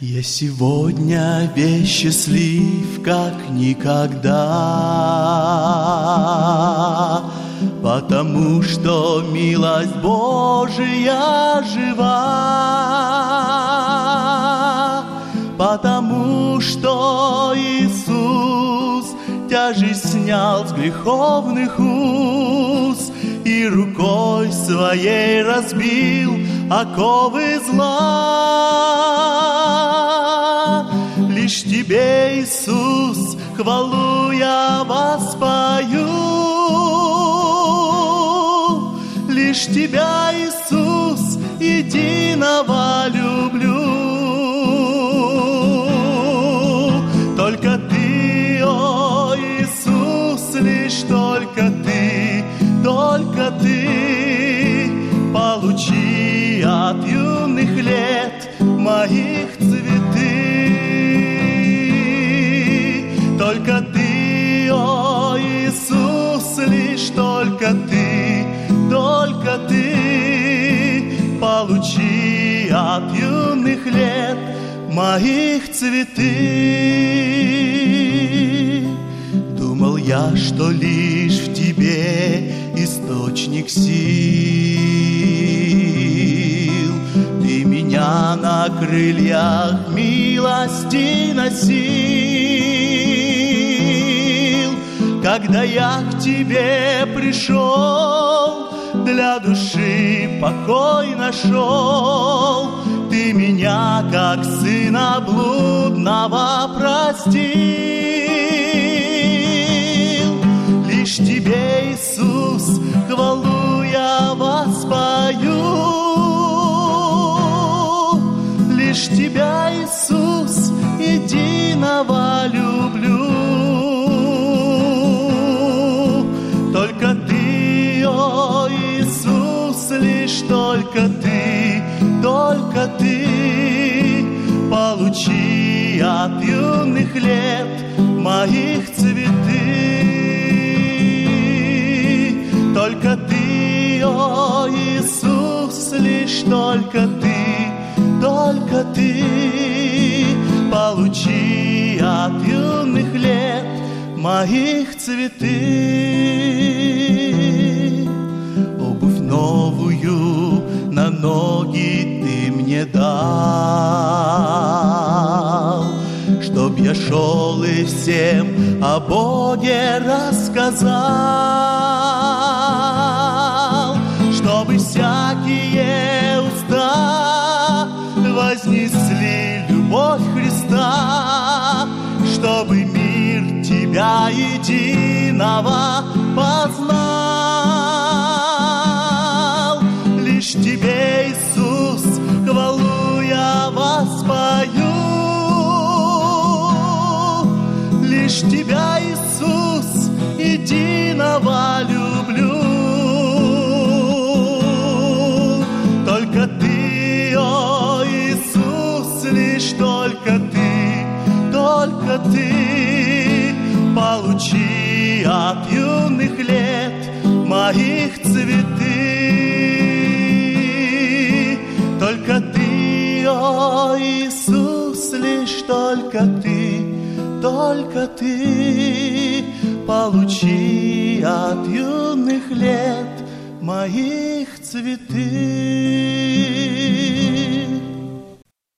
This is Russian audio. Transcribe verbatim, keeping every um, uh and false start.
Я сегодня весь счастлив, как никогда, потому что милость Божия жива, потому что Иисус тяжесть снял с греховных уз и рукой своей разбил оковы зла. Лишь Тебе, Иисус, хвалу я воспою, лишь Тебя, Иисус, единого люблю. Только Ты, о Иисус, лишь только Ты, только Ты, получи от юных лет моих цветы. Только Ты, о Иисус, лишь только Ты, только Ты, получи от юных лет моих цветы. Думал я, что лишь в Тебе источник сил, Ты меня на крыльях милости носил. Когда я к Тебе пришел, для души покой нашел, Ты меня, как сына блудного, простил. Лишь Тебе, Иисус, хвалу я воспою, лишь Тебя, Иисус, единого люблю. Только Ты, о Иисус, лишь только Ты, только Ты, получи от юных лет моих цветы. Только Ты, о Иисус, лишь только Ты, только Ты, получи от юных лет моих цветы. Обувь новую на ноги Ты мне дал, чтоб я шел и всем о Боге рассказал, чтобы всякие уста вознесли любовь Христа, чтобы мир Тебя единого познал. Лишь Тебе, Иисус, хвалу я воспою, лишь Тебя, Иисус, единого люблю. Только Ты, о Иисус, лишь только Ты, только Ты, получи от юных лет моих цветы. Только Ты, о Иисус, лишь только Ты, только Ты, получи от юных лет моих цветы.